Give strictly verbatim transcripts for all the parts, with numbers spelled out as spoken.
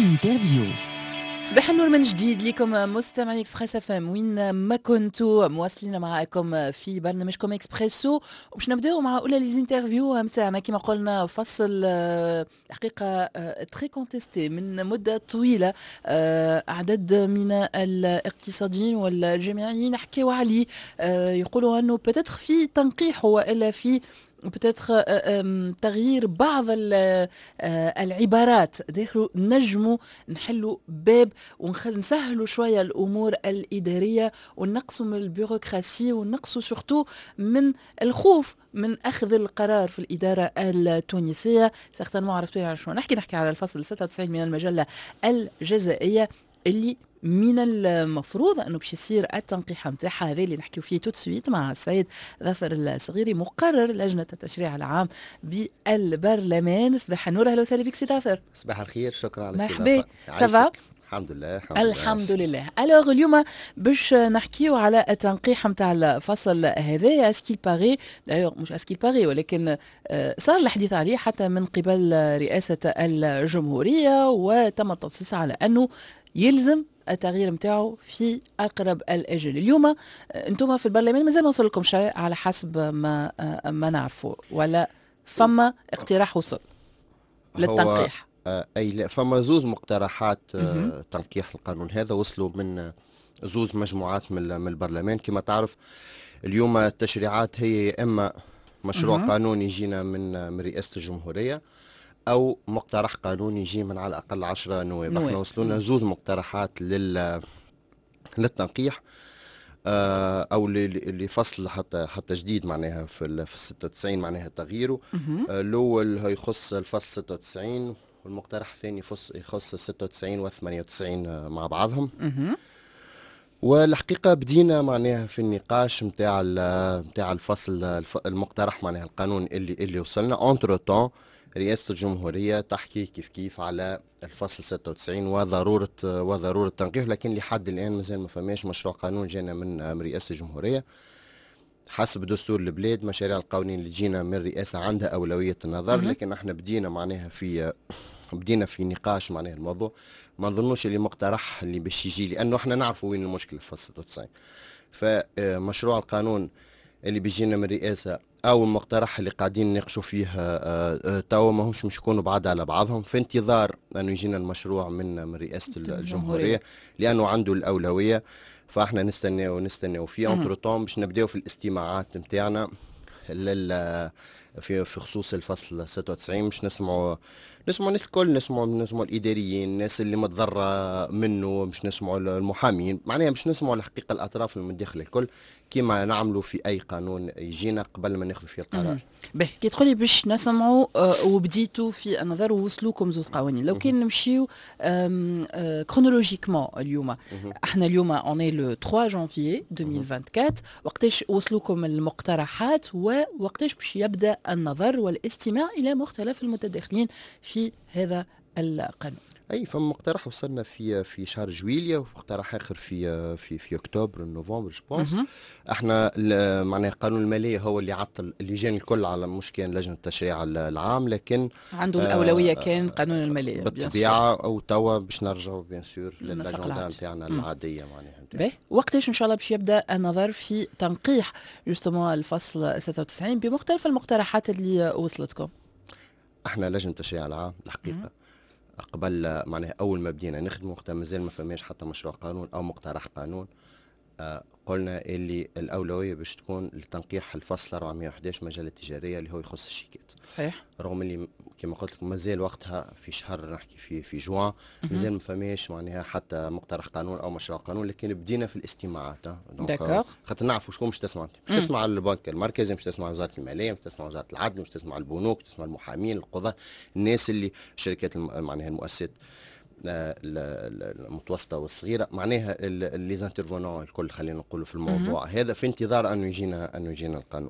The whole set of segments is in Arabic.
الانترفيو. صباح النور من جديد لكم مستمعي اكسبريس اف ام وين ما كنتوا مواصلين معكم في برنامجكم اكسبريسو، وباش نبداو مع اولى لي زانترفيو نتاعنا كما قلنا فصل الحقيقه تري كونتيستي من مده طويله. عدد من الاقتصاديين والجامعيين حكيوا عليه، يقولوا انه بتاتر في تنقيح والا في بتاتر تغيير بعض العبارات داخلوا نجموا نحلوا باب ونسهلوا شويه الامور الاداريه ونقصوا من البيروقراسي ونقصوا سورتو من الخوف من اخذ القرار في الاداره التونسيه. سيغتان ما عرفتوا على شنو نحكي نحكي على الفصل ستة وتسعين من المجله الجزائيه اللي من المفروض انه باش يصير التنقيح نتاعها، هذا اللي نحكيو فيه تو سويت مع السيد ظفر الصغيري مقرر لجنه التشريع العام بالبرلمان. صباح النور، اهلا وسهلا بك سي ظفر. صباح الخير، شكرا على مرحبا. سافا؟ الحمد لله الحمد, الحمد لله. الوغ اليوم باش نحكيو على التنقيح نتاع الفصل هذا. اسكيل باغي دايوغ مش اسكيل باغي ولكن صار الحديث عليه حتى من قبل رئاسه الجمهوريه، وتم التنصيص على انه يلزم التغيير نتاعو في اقرب الاجل. اليوم انتم في البرلمان مازال ما وصل لكم شيء على حسب ما ما نعرفوا، ولا فما اقتراح وصل للتنقيح؟ اي لا، فما زوز مقترحات آه تنقيح القانون هذا وصلوا من زوز مجموعات من, من البرلمان. كما تعرف اليوم التشريعات هي اما مشروع مه. قانون يجينا من من رئاسه الجمهوريه او مقترح قانون يجي من على الاقل عشرة نواب. احنا وصلونا زوز مقترحات لل للتنقيح آه او لفصل حتى حتى جديد معناها في في ستة وتسعين معناها تغييره. آه الاول يخص الفصل ستة وتسعين والمقترح الثاني يخص يخص ستة وتسعين و ثمانية وتسعين مع بعضهم. والحقيقه بدينا معناها في النقاش نتاع نتاع الفصل المقترح معناها القانون اللي اللي وصلنا. انتر طون رئاسه الجمهوريه تحكي كيف كيف على الفصل ستة وتسعين وضروره وضروره تنقيح، لكن لحد الان مازال ما فماش مشروع قانون جانا من رئاسه الجمهوريه. حسب دستور البلاد مشاريع القوانين اللي جينا من الرئاسه عندها اولويه النظر، لكن احنا بدينا معناها في بدينا في نقاش معناها الموضوع. ما نظنوش اللي مقترح اللي باش يجي، لانه احنا نعرفوا وين المشكله في ستة وتسعين. فمشروع القانون اللي بيجينا من الرئاسه او المقترح اللي قاعدين نناقشوا فيه توا ماهوش مش يكونوا بعاد على بعضهم، في انتظار انه يجينا المشروع من من رئاسه الجمهوريه لانه عنده الاولويه. فاحنا نستناو نستناو في انتر طون باش نبداو في الاستماعات نتاعنا في في خصوص الفصل ستة وتسعين. مش نسمعوا نسمعوا الناس الكل، نسمعوا نسمعوا الاداريين، الناس اللي متضرره منه، مش نسمعوا المحامين، معناها مش نسمعوا الحقيقه الاطراف المداخله الكل كما نعملوا في اي قانون يجينا قبل ما ناخذ فيه القرار. به كي تقولي باش نسمعوا آه وبديتوا في النظر ووصلوكم زوج قوانين، لو كان نمشيو كرونولوجيكمون اليوم احنا اليوم اوني لو ثلاثة جانفي ألفين وأربعة وعشرين، وقتاش وصلوكم المقترحات ووقتاش باش يبدا النظر والاستماع الى مختلف المتداخلين في هذا القانون؟ اي فما مقترح وصلنا في في شهر جويليا، ومقترح اخر في في في اكتوبر نوفمبر جو بونس. احنا معناها قانون الماليه هو اللي عطل اللي جاني الكل على مش كان لجنه التشريع العام، لكن عنده الاولويه آه كان قانون الماليه بالطبيعه. او توا باش نرجعوا بيان سور للاجنده نتاعنا العاديه معناها. باهي وقتاش ان شاء الله باش يبدا النظر في تنقيح جوستومون الفصل ستة وتسعين بمختلف المقترحات اللي وصلتكم؟ احنا لجنه التشريع العام الحقيقه قبل معناها اول ما بدينا نخدموا وقتها مازال ما فماش حتى مشروع قانون او مقترح قانون. آه قلنا اللي الاولويه باش تكون لتنقيح الفصل أربعمائة وأحد عشر مجال التجاريه اللي هو يخص الشيكات. صحيح. رغم اللي كما قلت لكم مازال وقتها في شهر نحكي في في جوان مازال ما فماش معناها حتى مقترح قانون او مشروع قانون، لكن بدينا في الاستماعات. داكوغ. خاطر نعرفوا شكون باش تسمع. مش تسمع البنك المركزي، مش تسمع وزاره الماليه، مش تسمع وزاره العدل، مش تسمع البنوك، تسمع المحامين، القضاة، الناس اللي شركات معناها المؤسسات المتوسطه والصغيره، معناها لي زانترفونون الكل خلينا نقولوا في الموضوع هذا في انتظار انه يجينا انه يجينا القانون.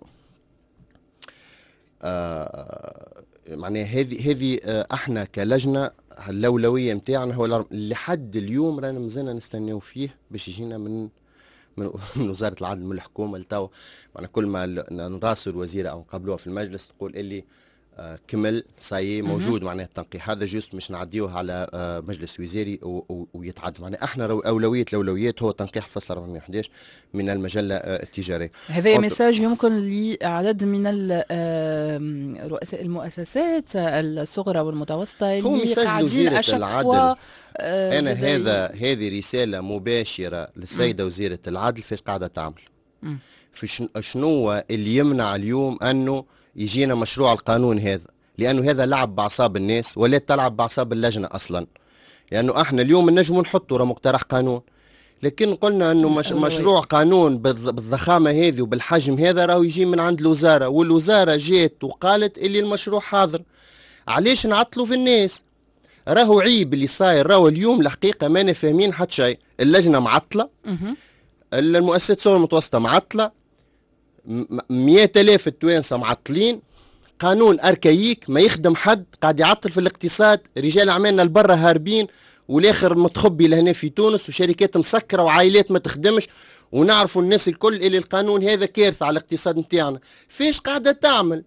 آه معناها هذه هذه آه احنا كلجنه الاولويه نتاعنا هو لحد اليوم رانا مازلنا نستناو فيه باش يجينا من من وزاره العدل من الحكومه. لتو معناها كل ما نراسل الوزيره او نقابلوها في المجلس تقول اللي آه كمل ساي موجود معناها التنقيح هذا جوست مش نعديوه على آه مجلس وزاري ويتعد معناها احنا اولويه الاولويات هو تنقيح الفصل أربعمائة وأحد عشر من المجله آه التجاريه. هذا ميساج يمكن لعدد من رؤساء المؤسسات الصغرى والمتوسطه اللي قاعدين اشكوا. آه انا هذا هذه رساله مباشره للسيده م. وزيره العدل فاش قاعده تعمل م. في شنو اللي يمنع اليوم انه يجينا مشروع القانون هذا، لانه هذا لعب باعصاب الناس ولا تلعب باعصاب اللجنه اصلا، لانه احنا اليوم نجم نحطوا مقترح قانون، لكن قلنا انه مش مشروع قانون بالضخامه هذه وبالحجم هذا راهو يجي من عند الوزاره، والوزاره جات وقالت اللي المشروع حاضر. علاش نعطلوا في الناس؟ راهو عيب اللي صاير، راهو اليوم الحقيقه ما فاهمين حتى شيء. اللجنه معطله، المؤسسات الصغرى المتوسطه معطله، مئة آلاف التوانسه معطلين، قانون اركاييك ما يخدم حد، قاعد يعطل في الاقتصاد، رجال اعمالنا البرة هاربين والاخر متخبي لهنا في تونس، وشركات مسكره وعائلات ما تخدمش، ونعرفوا الناس الكل اللي القانون هذا كارثه على الاقتصاد نتاعنا. فاش قاعده تعمل؟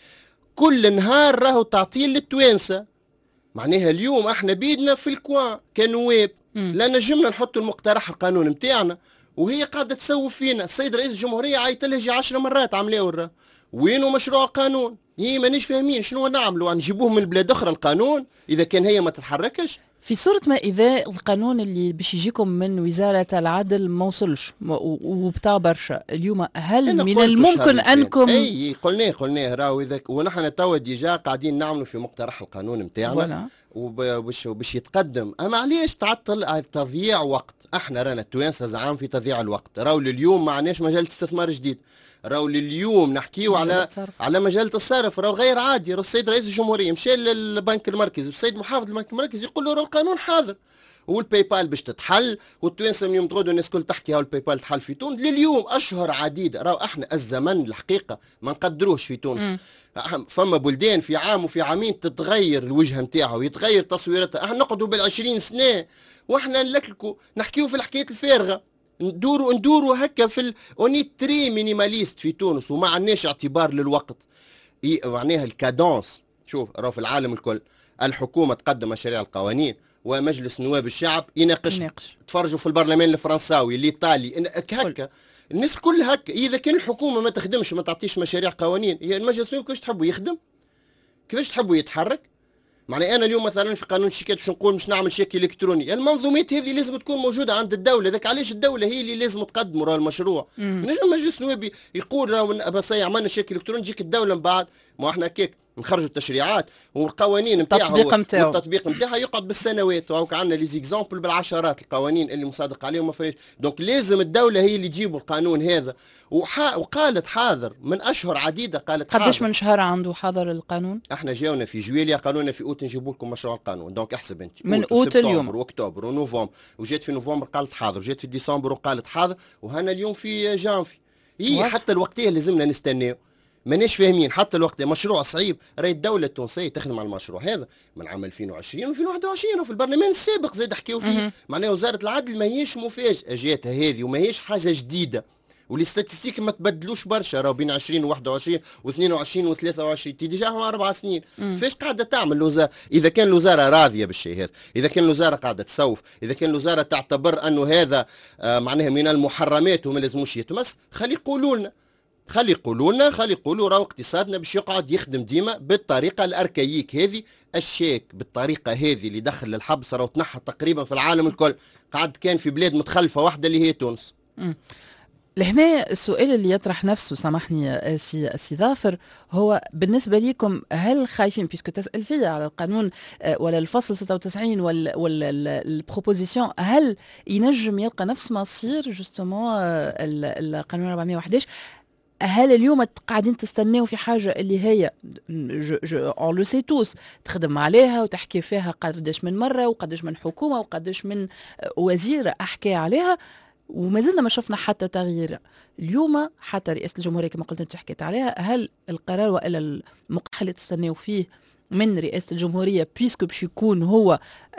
كل نهار راهو تعطيل للتوانسه. معناها اليوم احنا بيدنا في الكوان كنواب، لا نجمنا نحطوا المقترح القانون نتاعنا وهي قاعده تسوف فينا. السيد رئيس الجمهوريه عيط لها جي عشر مرات عمليه، وينو مشروع القانون؟ هي مانيش فاهمين شنو نعملوا، نجيبوه من بلاد اخرى القانون اذا كان هي ما تتحركش. في صورة ما إذا القانون اللي باش يجيكم من وزارة العدل ما وصلش وبتاع برشا اليوم، هل من الممكن أنكم أي قلناه قلناه راهو إذا ونحن توا ديجا قاعدين نعملوا في مقترح القانون نتاعنا وباش باش يتقدم. أما علاش تعطل؟ تضييع وقت. احنا رانا التوانسة زعام في تضييع الوقت. راهو لليوم ما عندناش مجال استثمار جديد، راهو لليوم نحكيو على على مجال الصرف، راهو غير عادي. راهو السيد رئيس الجمهوريه مشى للبنك المركزي والسيد محافظ البنك المركزي يقول له راهو القانون حاضر والباي بال باش تتحل، والتوانسه من يوم تغدوا الناس الكل تحكي هاو الباي بال تحل في تونس. لليوم اشهر عديده. راهو احنا الزمن الحقيقه ما نقدروش في تونس. فما بلدان في عام وفي عامين تتغير الوجهه نتاعها ويتغير تصويرتها. احنا نقعدوا بالعشرين سنه واحنا نلكلكوا نحكيو في الحكايات الفارغه، ندوروا ندوروا هكا في ال... اوني تري مينيماليست في تونس وما عندناش اعتبار للوقت. معناها الكادونس. شوف راهو في العالم الكل الحكومه تقدم مشاريع القوانين ومجلس نواب الشعب يناقش. تفرجوا في البرلمان الفرنساوي الايطالي هكا الناس كل هكا. اذا كان الحكومه ما تخدمش وما تعطيش مشاريع قوانين، هي المجلس النواب كيفاش تحبوا يخدم؟ كيفاش تحبوا يتحرك؟ معنى انا اليوم مثلا في قانون الشيكات باش نقول مش نعمل شيك الكتروني، المنظومات هذه لازم تكون موجوده عند الدوله. ذاك علاش الدوله هي اللي لازم تقدم راه المشروع. نجم مجلس نوابي يقول راه بس عملنا شيك الكتروني تجيك الدوله من بعد. ما احنا كيك نخرجوا التشريعات والقوانين نتاعها والتطبيق نتاعها يقعد بالسنوات، وهاك عندنا لي زيكزامبل بالعشرات القوانين اللي مصادق عليهم ما فيش. دونك لازم الدوله هي اللي تجيب القانون هذا. وح... وقالت حاضر من اشهر عديده. قالت قداش من شهر عنده حاضر القانون؟ احنا جاونا في جويليا قالوا في اوت نجيبوا لكم مشروع القانون. دونك احسب انت من اوت اليوم واكتوبر ونوفمبر، وجات في نوفمبر قالت حاضر، وجات في ديسمبر وقالت حاضر، وهنا اليوم في جانفي. هي حتى الوقتيه لازمنا نستناو. ماناش فاهمين حتى الوقت مشروع صعيب. راهي الدوله التونسيه تخدم على المشروع هذا من عام ألفين وعشرين وألفين وواحد وعشرين وفي البرلمان السابق زاد حكيو فيه. معناها وزاره العدل ماهيش مفاجاه جاتها هذه وماهيش حاجه جديده، والستاتستيك ما تبدلوش برشا. راهو بين عشرين وواحد وعشرين واثنين وعشرين وثلاثة وعشرين تي ديجا اربع سنين. فاش قاعده تعمل الوزاره؟ اذا كان الوزاره راضيه بالشيء هذا، اذا كان الوزاره قاعده تسوف، اذا كان الوزاره تعتبر انه هذا آه معناها من المحرمات وما لازموش يتمس، خلي يقولوا لنا خلي يقولوا لنا خلي يقولوا راهو اقتصادنا باش يقعد يخدم ديما بالطريقه الاركاييك هذه. الشيك بالطريقه هذه اللي دخل للحبس راهو تنحى تقريبا في العالم الكل. قعد كان في بلاد متخلفه واحده اللي هي تونس. لهنا السؤال اللي يطرح نفسه، سامحني سي سي ظافر، هو بالنسبه لكم هل خايفين بيسكو تسال فيا على القانون ولا الفصل ستة وتسعين ولا ولا البروبوزيسيون، هل ينجم يلقى نفس مصير جوستومون القانون أربعمائة وأحد عشر؟ هل اليوم قاعدين تستناو في حاجه اللي هي اون لو سي توس تخدم عليها وتحكي فيها قداش من مره وقداش من حكومه وقداش من وزير احكي عليها وما زلنا ما شفنا حتى تغيير؟ اليوم حتى رئاسه الجمهوريه كما قلت انت حكيت عليها، هل القرار والا المقترح اللي تستناو فيه من رئاسه الجمهوريه بيسكو باش يكون هو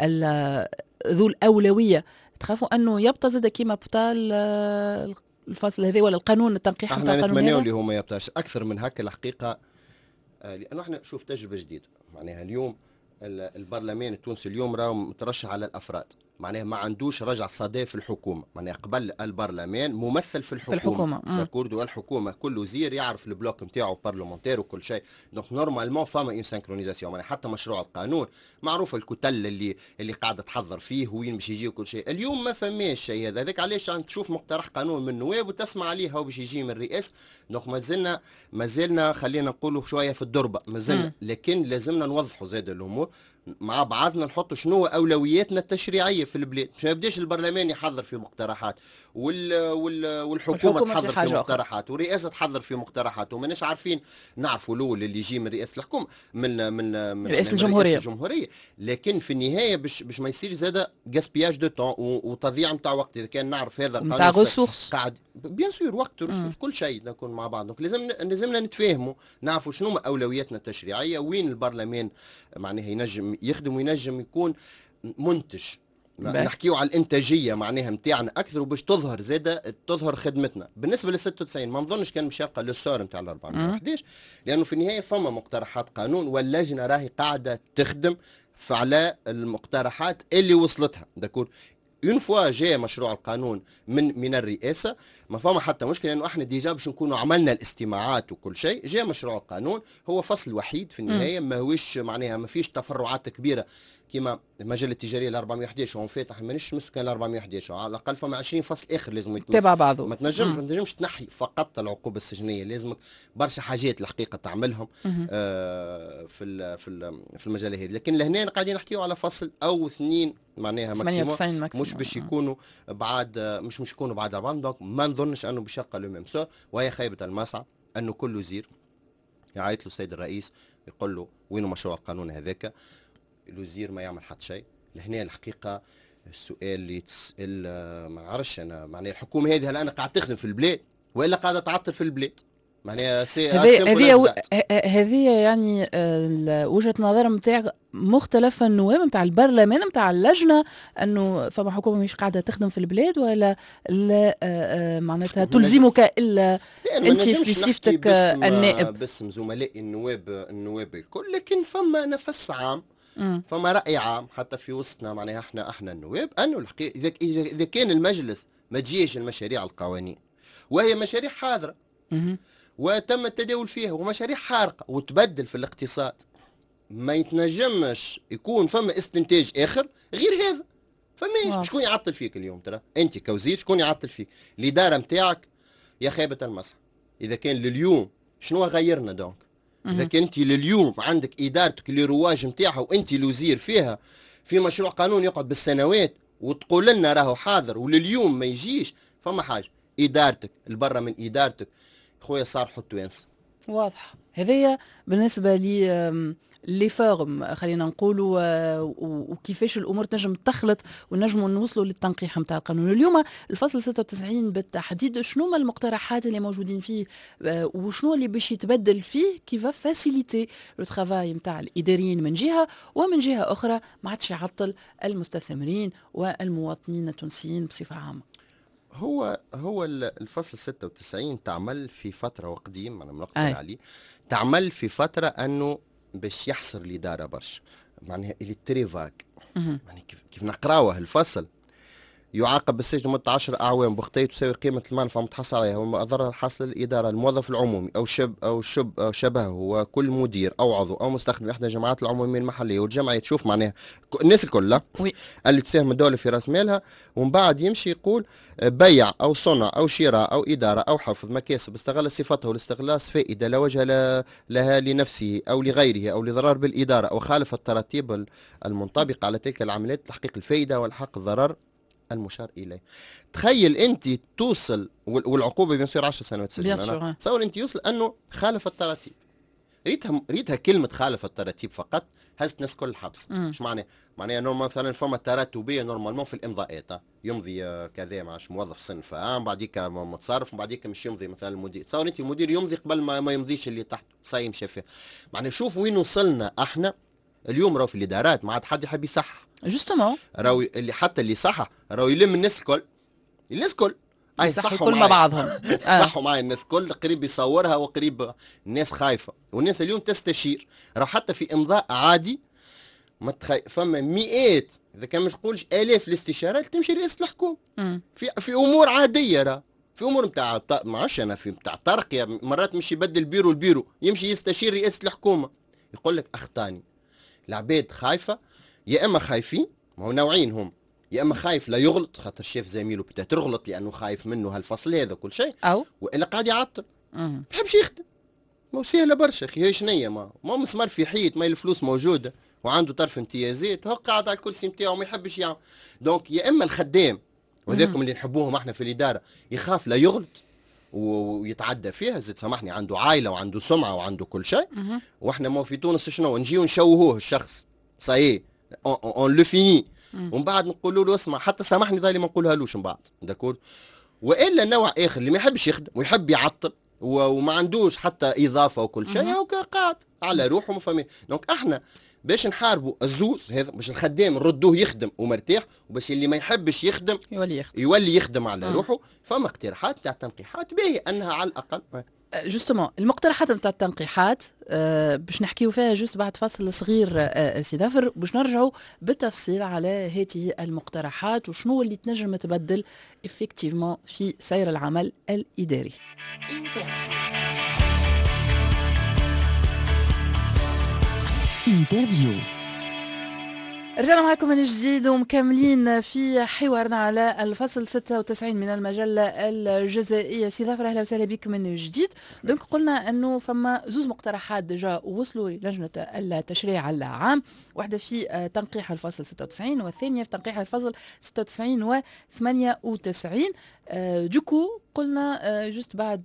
ذو الاولويه، تخافوا انه يبطل زاد كيما بطال الفصل هذا ولا القانون التنقيح نتاع القانون؟ احنا نتمناو اللي هو ما يبطلش اكثر من هكا الحقيقه. آه لانه احنا شوف تجربه جديده معناها اليوم البرلمان التونسي اليوم راه مترشح على الافراد معناها ما عندوش رجع صدى في الحكومه معناها قبل البرلمان ممثل في الحكومه في الحكومه داكورد والحكومه كل وزير يعرف البلوك نتاعو بارلمونتير وكل شيء دونك نورمالمون فما اون سانكرونيزاسيون معناها حتى مشروع القانون معروف الكتل اللي اللي قاعده تحضر فيه وين باش يجي وكل شيء اليوم ما فماش شيء هذا هذاك علاش تشوف مقترح قانون من النواب وتسمع عليه هو باش يجي من الرئاسه دونك مازلنا مازلنا خلينا نقولوا شويه في الدربه مازلنا لكن لازمنا نوضحوا زاد الامور مع بعضنا نحطوا شنو اولوياتنا التشريعيه في البلاد مش ما يبداش البرلمان يحضر في مقترحات وال وال والحكومه تحضر في, في مقترحات والرئاسه تحضر في مقترحات وماناش عارفين نعرفوا الاول اللي يجي من رئاسه الحكومه من من من رئاسه الجمهوريه الجمهوريه لكن في النهايه باش باش ما يصير زاد غاسبياج دو طون وتضييع نتاع وقت اذا كان نعرف هذا نتاع ريسورس قاعد بيان سور وقت في كل شيء نكون مع بعض دونك لازم لازمنا نتفاهموا نعرفوا شنو اولوياتنا التشريعيه وين البرلمان معناها ينجم يخدم وينجم يكون منتج نحكيو على الانتاجيه معناها نتاعنا اكثر وباش تظهر زاده تظهر خدمتنا بالنسبه ل ستة وتسعين ما نظنش كان باش يبقى للسور نتاع ال أربعمائة وأحد عشر لانه في النهايه فما مقترحات قانون واللجنه راهي قاعده تخدم على المقترحات اللي وصلتها داكور اون فوا جاء مشروع القانون من من الرئاسه ما فما حتى مشكله لانه احنا ديجا باش نكونوا عملنا الاستماعات وكل شيء جاء مشروع القانون هو فصل وحيد في النهايه ما هوش معناها ما فيش تفرعات كبيره كيما المجله التجاريه ال أربعمائة وأحد عشر وهم فاتح مانيش مسكن ال أربعمائة وأحد عشر على الاقل فما عشرين فصل اخر لازم يتمس تبع بعضه ما تنجم ما تنجمش تنحي فقط العقوبه السجنيه لازمك برشا حاجات الحقيقه تعملهم آه في ال في ال في المجال هذه لكن لهنا قاعدين نحكيو على فصل او اثنين معناها ماكسيموم مش باش يكونوا بعد مش مش يكونوا بعد أربعة دونك ما نظنش انه باش يبقى لو ميم سو وهي خيبه المسعى انه كل وزير يعيط له السيد الرئيس يقول له وين مشروع القانون هذاك الوزير ما يعمل حتى شيء لهنا الحقيقه السؤال اللي تسال ما نعرفش انا معناها الحكومه هذه هل انا قاعد تخدم في البلاد والا قاعده تعطل في البلاد معناها سي هذه هذه يعني وجهه نظر نتاع مختلف النواب نتاع البرلمان نتاع اللجنه انه فما حكومه مش قاعده تخدم في البلاد ولا لا معناتها تلزمك الا انت في صفتك النائب باسم زملاء النواب النواب الكل لكن فما نفس عام فما رأي عام حتى في وسطنا معناها احنا احنا النواب انه الحقيقه اذا اذا كان المجلس ما تجيش المشاريع القوانين وهي مشاريع حاضره وتم التداول فيها ومشاريع حارقه وتبدل في الاقتصاد ما يتنجمش يكون فما استنتاج اخر غير هذا فماش شكون يعطل فيك اليوم ترى انت كوزير شكون يعطل فيك الاداره نتاعك يا خيبه المسح اذا كان لليوم شنو غيرنا دونك اذا كنت لليوم عندك ادارتك لرواج نتاعها وانت الوزير فيها في مشروع قانون يقعد بالسنوات وتقول لنا راهو حاضر ولليوم ما يجيش فما حاجه ادارتك البرة من ادارتك خويا صار حط وينس واضح هذايا بالنسبه لي لي فورم خلينا نقولوا وكيفاش الامور تنجم تخلط ونجموا نوصلوا للتنقيح نتاع القانون اليوم الفصل ستة وتسعين بالتحديد شنو ما المقترحات اللي موجودين فيه وشنو اللي باش يتبدل فيه كيف فاسيليتي لو ترافاي نتاع الاداريين من جهه ومن جهه اخرى ما عادش يعطل المستثمرين والمواطنين التونسيين بصفه عامه هو هو الفصل ستة وتسعين تعمل في فتره وقديم انا منقطع عليه تعمل في فتره انه باش يحصر الاداره برشا معناها اللي تري فاك يعني كيف كيف نقراوه الفصل يعاقب بالسجن مدة عشر أعوام بخطية تساوي قيمة المنفعة المتحصل عليها والضرر الحاصل للإدارة الموظف العمومي أو شب أو شب أو شبهه وكل مدير أو عضو أو مستخدم إحدى الجماعات العمومية المحلية والجمعية تشوف معناها الناس الكل اللي تساهم الدولة في رأس مالها ومن بعد يمشي يقول بيع أو صنع أو شراء أو إدارة أو حفظ مكاسب استغل صفته والاستغلاس فائدة لا وجه لها لنفسه أو لغيره أو لضرر بالإدارة أو خالف التراتيب المنطبقة على تلك العمليات تحقيق الفائدة والحق الضرر المشار اليه. تخيل انت توصل والعقوبه بيصير عشر سنوات سجن تصور انت يوصل انه خالف التراتيب ريتها ريتها كلمه خالف التراتيب فقط هزت ناس كل الحبس. ايش معناه؟ معناها نورمال مثلا فما تراتبيه نورمالمون في الامضاءات يمضي كذا ماش موظف صنف عام بعديك متصرف بعديك مش يمضي مثلا المدير تصور انت المدير يمضي قبل ما, ما يمضيش اللي تحت صايم شافه. معناها شوف وين وصلنا احنا اليوم راهو في الادارات ما عاد حد يحب يصحح جوستومون راهو اللي حتى اللي صحح راهو يلم الناس الكل الناس الكل اي يصحوا صحوا كل مع معايا. بعضهم. آه. صحوا معي الناس كل قريب يصورها وقريب الناس خايفه، والناس اليوم تستشير، راه حتى في امضاء عادي ما تخي... فما مئات اذا كان مش نقولش الاف الاستشارات تمشي رئاسه الحكومه مم. في في امور عاديه، راه في امور نتاع ما عادش انا في نتاع ترقيه، مرات مش يبدل بيرو البيرو يمشي يستشير رئاسه الحكومه يقول لك اخطاني. العباد خايفه، يا اما خايفين، ما هو نوعين هم، يا اما خايف لا يغلط خاطر شاف زميله بتا تغلط لانه خايف منه هالفصل هذا كل شيء، او والا قاعد يعطل مم. ما بحبش يخدم. ما هو سهله برشا اخي، هي شنية ما ما مسمار في حيط، ما الفلوس موجوده وعنده طرف امتيازات، هو قاعد على الكرسي نتاعو ما يحبش يعمل. دونك يا اما الخدام وذاكم اللي نحبوهم احنا في الاداره يخاف لا يغلط ويتعدى فيها، زيد سامحني عنده عائله وعنده سمعه وعنده كل شيء، واحنا ما في تونس شنو نجيو نشوهوه الشخص صايي اون لو فيني، ومن بعد نقولوا له اسمع حتى سامحني ظالي ما نقولهالوش من بعد داكور. والا نوع اخر اللي ما يحبش يخدم ويحب يعطل وما عندوش حتى اضافه وكل شيء، هو قاعد على روحه ما فهمي. دونك احنا باش نحاربوا الزوز هذا، باش الخدام نردوه يخدم ومرتاح، وباش اللي ما يحبش يخدم يولي يخدم يولي يخدم على مم. روحه. فما اقتراحات تاع تنقيحات باهي انها على الاقل جوستومون المقترحات نتاع التنقيحات أه باش نحكيو فيها جوست بعد فصل صغير أه سي ظافر، باش نرجعوا بالتفصيل على هذه المقترحات وشنو اللي تنجم تبدل افكتيفمون في سير العمل الاداري. انترفيو. رجعنا معكم من جديد ومكملين في حوارنا على الفصل ستة وتسعين من المجلة الجزائية. سي ظافر أهلا وسهلا بك من جديد. دونك قلنا أنه فما زوز مقترحات ديجا وصلوا للجنة التشريع العام، واحدة في تنقيح الفصل ستة وتسعين والثانية في تنقيح الفصل ستة وتسعين و ثمانية وتسعين. دوكو قلنا جوست بعد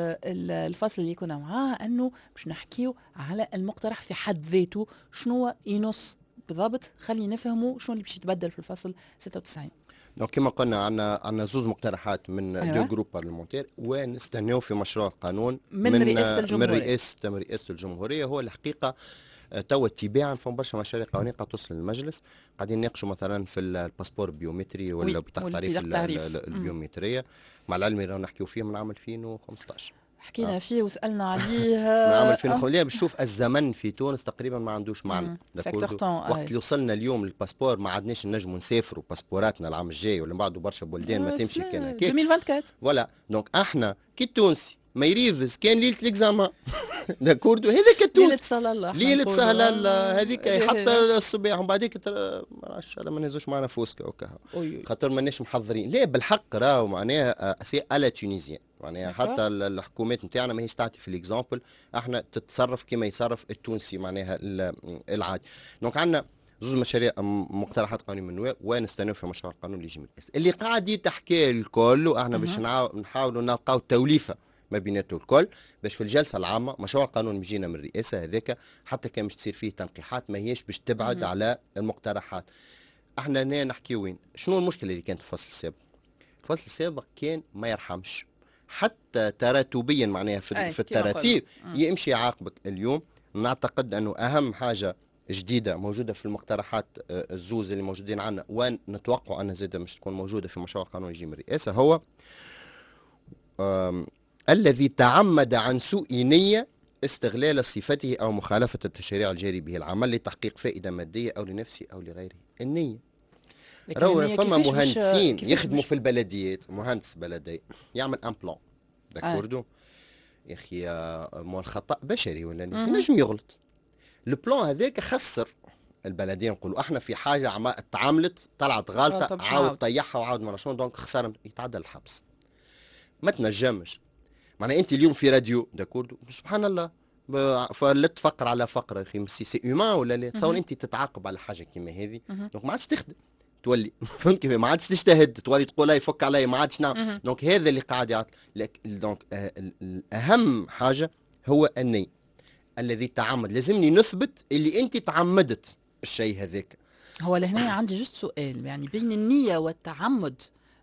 الفصل اللي كنا معاه أنه باش نحكيو على المقترح في حد ذاته شنو ينص بالضبط، خلينا نفهموا شنو اللي باش يتبدل في الفصل ستة وتسعين. دونك كما قلنا عندنا عندنا زوز مقترحات من أيوة. دو جروب بارلمونتير، ونستناو في مشروع القانون من, من رئاسة الجمهورية. من رئاسة من رئاسة الجمهورية. هو الحقيقة توا اتباعا فما برشا مشاريع قانونية قاعد توصل للمجلس، قاعدين نناقشوا مثلا في الباسبور البيومتري ولا بطاقة التعريف البيومترية، مع العلم راهو نحكيو فيه من عام ألفين وخمسطاش حكينا آه. فيه وسألنا عليه من عام ألفين وخمسطاش. بنشوف الزمن في تونس تقريبا ما عندوش معنى. وقت اللي وصلنا اليوم للباسبور ما عدناش نجموا نسافروا باسبوراتنا العام الجاي ولا بعده برشا بلدان ما تمشي كان هكاك ألفين وأربعة وعشرين ولا. دونك احنا كي التونسي ما يريفز كان ليله الاكزامان داكوردو هذاك التونسي ليله سهل الله ليله سهل الله هذيك حتى الصباح ومن بعديك ما نعرفش ما نهزوش معنا فوسكا وكا خاطر ماناش محضرين. لا بالحق راهو معناها سي الا تونيزيان، معناها حتى الحكومات نتاعنا ماهيش تعطي في الاكزامبل، احنا تتصرف كما يصرف التونسي معناها العادي. دونك عندنا زوز مشاريع مقترحات قانونية من النواب ونستناو في مشروع القانون اللي يجي من الرئاسة اللي قاعد يتحكي الكل، واحنا باش نحاولوا نلقاو توليفه ما بيناتو الكل باش في الجلسه العامه مشروع القانون بيجينا من الرئاسه هذاك حتى كان باش تصير فيه تنقيحات ما هيش باش تبعد مم. على المقترحات. احنا هنا نحكي وين شنو المشكله اللي كانت في الفصل السابق. الفصل السابق كان ما يرحمش حتى تراتبيا معناها في, في التراتيب يمشي يعاقبك. اليوم نعتقد انه اهم حاجه جديده موجوده في المقترحات الزوز اللي موجودين عندنا ونتوقع ان زاده مش تكون موجوده في مشروع القانون يجي من الرئاسه، هو الذي تعمد عن سوء نية استغلال صفته أو مخالفة التشريع الجاري به العمل لتحقيق فائدة مادية أو لنفسه أو لغيره. النية رو فما مهندسين يخدموا في البلديات، مهندس بلدي يعمل ان بلان داكوردو يا أخي مو الخطأ بشري ولا نجم يغلط. البلان هذاك خسر البلديه، نقولوا احنا في حاجه عم تعاملت طلعت غلطه عاود طيحها وعاود ما شنو، دونك خساره يتعدى الحبس. ما تنجمش معناها انت اليوم في راديو داكوردو سبحان الله فلت فقر على فقر يا اخي سي اومان ولا لا تصور انت تتعاقب على حاجه كيما هذه دونك ما عادش تخدم تولي فهمت كيف ما عادش تجتهد تولي تقول لا يفك علي ما عادش نعم. دونك هذا اللي قاعد يعطل لك. دونك آه اهم حاجه هو النية الذي تعمد. لازمني نثبت اللي انت تعمدت الشيء هذاك. هو لهنا عندي جست سؤال يعني بين النية والتعمد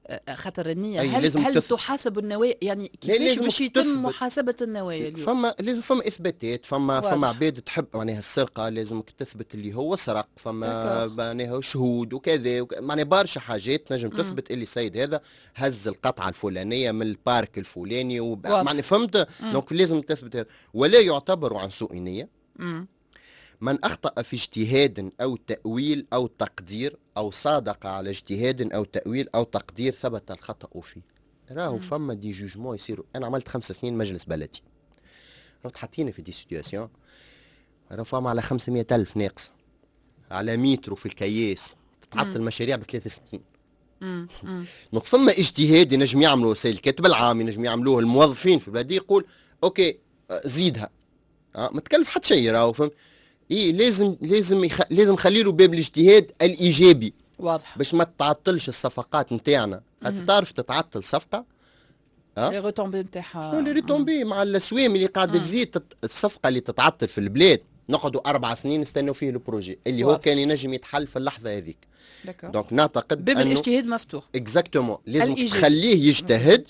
آه، خاطر النية أي هل لازم هل تث- تحاسب النوايا؟ يعني لا، كيفاش لازمك باش يتم تثبت. محاسبة النوايا اليوم؟ فما لازم فما اثباتات، فما واضح. فما عباد تحب معناها السرقه، لازمك تثبت اللي هو سرق، فما داكوغ. معناها شهود وكذا وك... معناها برشا حاجات نجم مم. تثبت اللي السيد هذا هز القطعه الفلانيه من البارك الفلاني وب... واضح. معناها فهمت. مم. دونك لازم تثبت هذا، ولا يعتبر عن سوء نيه مم. من أخطأ في اجتهاد أو تأويل أو تقدير أو صادق على اجتهاد أو تأويل أو تقدير ثبت الخطأ فيه. راهو مم. فما دي جوجمون يصيروا. أنا عملت خمس سنين مجلس بلدي، رحت حاطيني في دي سيتياسيون، راهو فما على خمسمية ألف ناقصة على مترو في الكياس تتعطل مم. مشاريع بثلاث سنين. مم. مم. دونك فما اجتهاد ينجم يعملوا وسائل الكاتب العام، ينجم يعملوه الموظفين في البلدية، يقول أوكي آه، زيدها، آه ما تكلف حتى شيء. راهو فهم ايه لازم لازم يخ... لازم خليله باب الاجتهاد الايجابي واضح. باش ما تعطلش الصفقات نتاعنا. مهم. تعرف تتعطل صفقه اه لي روتومبي نتاعها. شنو اللي ريتومبي مع الاسوام اللي قاعده مم. تزيد تت... الصفقه اللي تتعطل في البلاد نقعدوا اربع سنين نستنوا فيه البروجي اللي هو واضح. كان ينجم يتحل في اللحظه هذيك. داكوغ. دونك نعتقد باب انه الاجتهاد مفتوح. اكزاكتومون لازم الإيجابي. تخليه يجتهد،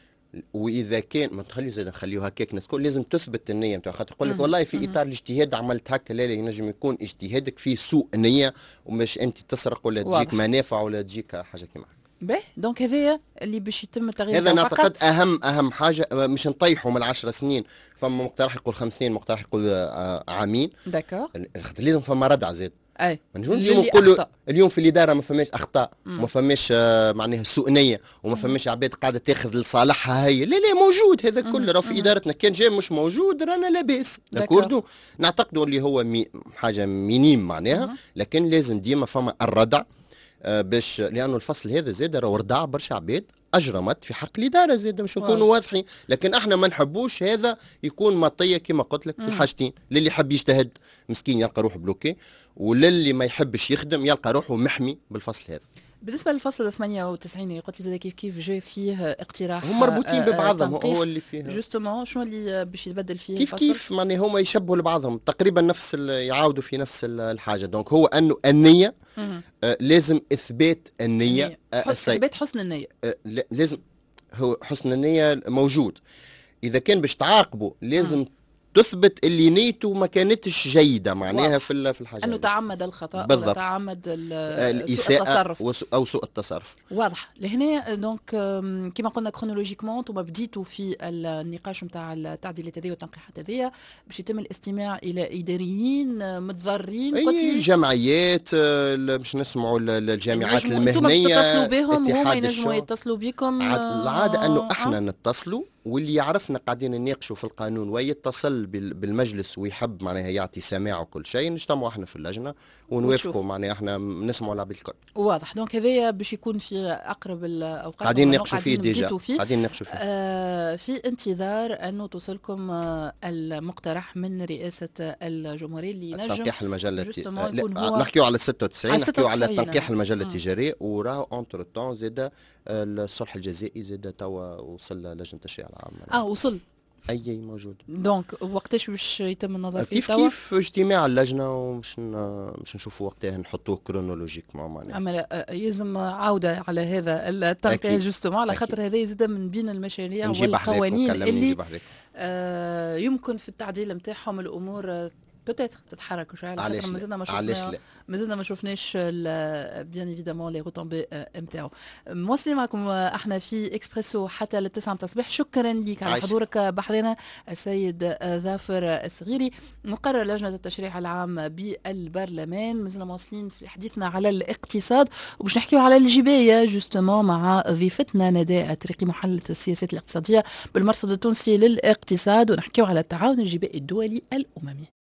واذا كان ما تخليه زاد نخليه هكاك الناس الكل لازم تثبت النيه نتاعها، خاطر يقول لك مهم. والله في مهم. اطار الاجتهاد عملت هكا، لا لا ينجم يكون اجتهادك فيه سوء نيه ومش انت تسرق ولا واضح. تجيك منافع ولا تجيك حاجه كيما هكا. باهي دونك هذايا اللي باش يتم التغيير هذا فقط. نعتقد اهم اهم حاجه، آه، مش نطيحوا من العشر سنين. فما مقترح يقول خمس سنين، مقترح يقول آه، عامين، داكوغ. خاطر لازم فما ردع زاد. اي ما نجمش اللي اليوم نقولوا أخطأ. اليوم في الاداره ما فماش اخطاء مم. وما فماش آه، معناها سوء نيه وما فماش عباد قاعده تاخذ لصالحها هي، لا لا موجود هذا مم. كله. راه في مم. ادارتنا كان جاي مش موجود رانا لاباس داكور. داكوردو. نعتقدوا اللي هو مي حاجه مينيم معناها، مم. لكن لازم ديما فما الردع آه، باش لانه الفصل هذا زاد راه ردع برشا عباد اجرمت في حق الاداره زاد، مش واضح. نكونوا واضحين. لكن احنا ما نحبوش هذا يكون مطيه كما قلت لك في مم. الحاجتين، للي يحب يجتهد مسكين يلقى روحه بلوكي، وللي ما يحبش يخدم يلقى روحه محمي بالفصل هذا. بالنسبه للفصل ثمانية وتسعين اللي قلت لي زاد كيف كيف جاء فيه اقتراح هم مربوطين آه، آه، ببعضهم، تنقيح. هو اللي فيه جوستومون شنو اللي باش يتبدل فيه كيف الفصل؟ كيف معناها هما يشبهوا لبعضهم تقريبا نفس ال- يعاودوا في نفس ال- الحاجه. دونك هو انه النيه مم. آه، لازم اثبات النيه النية. آه، حس- السيء. اثبات حسن النيه. آه، لا- لازم هو حسن النيه موجود. اذا كان باش تعاقبه لازم تثبت اللي نيته ما كانتش جيده معناها واضح. في ال- في الحاجه انه هذه. تعمد الخطا ولا بالضبط. تعمد ال- آه، سوء الاساءه التصرف. وسو- او سوء التصرف. واضح. لهنا دونك آم، كما قلنا كرونولوجيكمون انتم بديتوا في النقاش نتاع التعديلات هذه والتنقيحات هذه باش يتم الاستماع الى اداريين آه، متضررين. قلت اي لي جمعيات آه، ال- باش نسمعوا ال- ال- الجامعات ينجموا- انتم باش المهنيه، تتصلوا بهم وهما اتحاد ينجموا الشعب. يتصلوا بكم. عاد- آه، العاده انه آه. احنا نتصلوا، واللي يعرفنا قاعدين نناقشوا في القانون ويتصل بال- بالمجلس ويحب معناها يعطي سماع وكل شيء، نجتمعوا احنا في اللجنه ونوافقوا وتشوف. معناها احنا نسمعوا العباد الكل. واضح. دونك هذايا باش يكون في اقرب الاوقات قاعدين وما نناقشوا فيه قاعدين ديجا، بديتوا فيه. قاعدين نناقشوا فيه. آه في انتظار انه توصلكم آه المقترح من رئاسه الجمهوريه اللي ينجم تنقيح المجله الت- justement آه، يكون لا هو- نحكيو على ستة وتسعين، على نحكيو على ستة وتسعين. تنقيح المجله مم. التجاريه، وراه اونتر تون زاد الصلح الجزائي زاد توا وصل لجنه التشريع العام. اه وصل. اي موجود. دونك وقتاش باش يتم النظر فيه كيف توا؟ كيف اجتماع اللجنه ومش ن- مش نشوفوا وقتها نحطوه كرونولوجيك مع معناها. اما لا، آه، يلزم عوده على هذا التنقيح أكيد. جوستومون على أكيد. خاطر هذا يزيد من بين المشاريع نجيب أحذاك والقوانين وكلمني اللي نجيب أحذاك. آه يمكن في التعديل نتاعهم الامور بوتيتر تتحرك شويه على علاش خاطر لا؟ مازلنا ما علاش شفنا لا؟ مازلنا ما شفناش بيان ايفيدامون لي روتومبي نتاعو. مواصلين معكم آه، احنا في اكسبريسو حتى للتسعة متاع الصباح. شكرا لك على عايش. حضورك بحضنا السيد آه، ظافر الصغيري مقرر لجنه التشريع العام بالبرلمان. مازلنا مواصلين في حديثنا على الاقتصاد وباش نحكيو على الجبايه جوستومون مع ضيفتنا نداء الطريقي محلله السياسات الاقتصاديه بالمرصد التونسي للاقتصاد، ونحكيو على التعاون الجبائي الدولي الاممي.